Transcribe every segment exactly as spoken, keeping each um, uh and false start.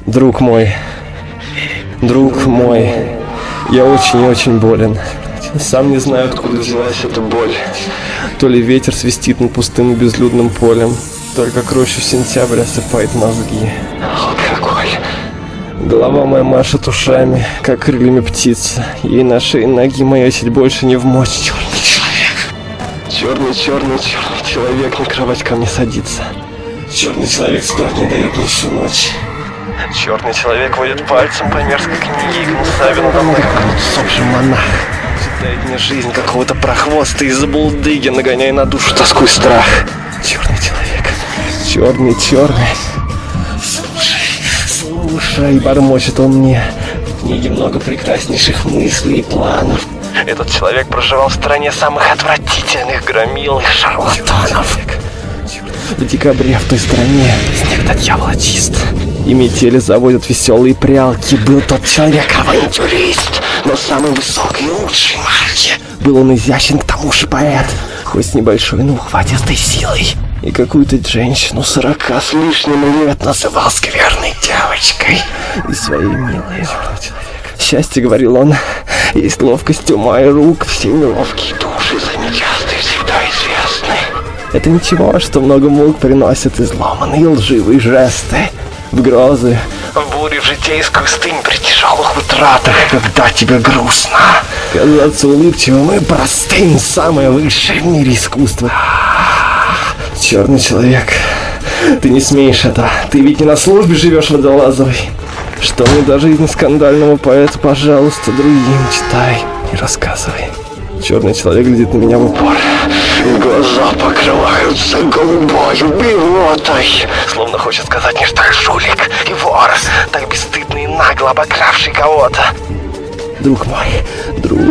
Друг мой, друг мой, я очень и очень болен. Сам не знаю, откуда взялась эта боль. То ли ветер свистит над пустым и безлюдным полем, только к рощу сентября осыпает мозги. Алкоголь. Голова моя машет ушами, как крыльями птица. Ей на шее ноги моей сеть больше не в мочь. Черный человек. Черный, черный, черный человек на кровать ко мне садится. Черный человек спать не дает мне всю ночь. Черный человек водит пальцем по мерзкой книге и гнусаве надо мной, как усопший монах. Читает мне жизнь какого-то прохвоста из-за булдыги, нагоняя на душу тоску и страх. Черный человек. Черный, черный. Слушай, слушай, бормочет он мне. В книге много прекраснейших мыслей и планов. Этот человек проживал в стране самых отвратительных громил и шарлатанов. В декабре в той стране снег до дьявола чист, и метели заводят веселые прялки. Был тот человек авантюрист, но самой высокой и лучшей марки. Был он изящен, к тому же поэт, хоть с небольшой, но ухватистой силой. И какую-то женщину сорока с лишним лет называл скверной девочкой и своей милой. Счастье, говорил он, есть ловкость ума и рук, все ловкие души за нечастые всегда известны. Это ничего, что много мук приносят изломанные лживые жесты. В грозы, в буре, в житейскую стынь при тяжелых утратах, когда тебе грустно. Казаться улыбчивым и простым — самое высшее в мире искусство. Черный человек, ты не смеешь это. Ты ведь не на службе живешь водолазовой. Что мне до жизни скандального поэта, пожалуйста, другим читай и рассказывай. Черный человек глядит на меня в упор. Глаза покрываются голубой блевотой. Словно хочет сказать мне, что я жулик и вор, так бесстыдно и нагло обокравший кого-то. Друг мой, друг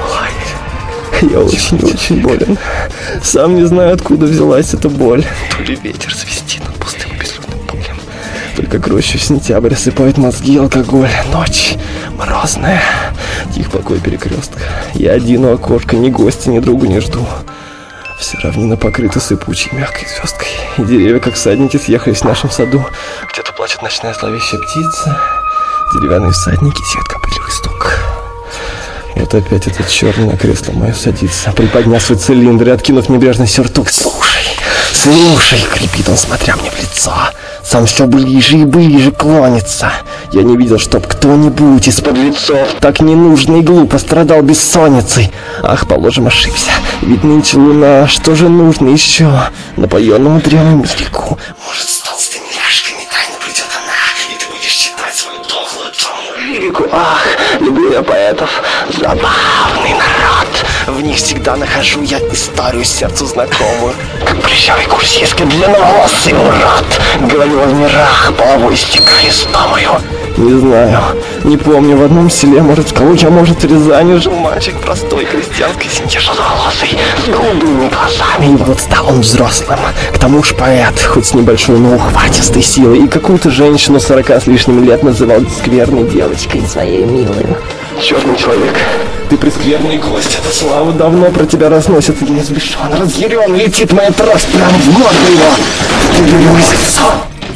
мой, я очень-очень болен. Сам не знаю, откуда взялась эта боль. То ли ветер свистит над пустым и безлюдным полем, только к рощу сентябрь осыпает мозги алкоголь. Ночь морозная, тих покой перекрестка. Я один у окошка, ни гостя, ни друга не жду. Все равнины покрыты сыпучей мягкой звездкой, и деревья, как всадники, съехались в нашем саду. Где-то плачет ночная зловещая птица, деревянные всадники, сетка, пылевый стук. Вот опять этот черный на кресло мое садится, приподняв свой цилиндр и откинув небрежный сюртук. Слушай, слушай, крепит он, смотря мне в лицо. Сам все ближе и ближе клонится. Я не видел, чтоб кто-нибудь из подлецов так ненужно и глупо страдал бессонницей. Ах, положим, ошибся. Ведь нынче луна, что же нужно еще? Напоенному древнему лирику. Может, с толстыми ляжками тайно придет она, и ты будешь читать свою дохлую томную лирику. Ах, люблю я поэтов. Забавный народ. В них всегда нахожу я историю сердцу знакомую. Как плечавый курсистский длинноволосый урод. Говорил в мирах, половой стекали стомою. Не знаю, не помню, в одном селе, может, в Калуге, может, в Рязани жил мальчик простой, крестьянской семье, желтоволосый, с голубыми глазами. И вот стал он взрослым, к тому же поэт, хоть с небольшой, но ухватистой силой. И какую-то женщину сорока с лишним лет называл скверной девочкой своей милой. Черный человек, ты прескверный гость, эта слава давно про тебя разносит. Я взбешен, разъярен, летит моя трость прямо в горло его. Ты вернулся в сон.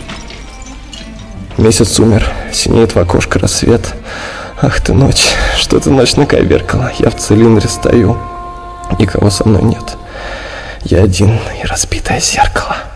Месяц умер, синеет в окошко рассвет. Ах ты ночь, что ты ночь наковеркала. Я в цилиндре стою, никого со мной нет. Я один и разбитое зеркало.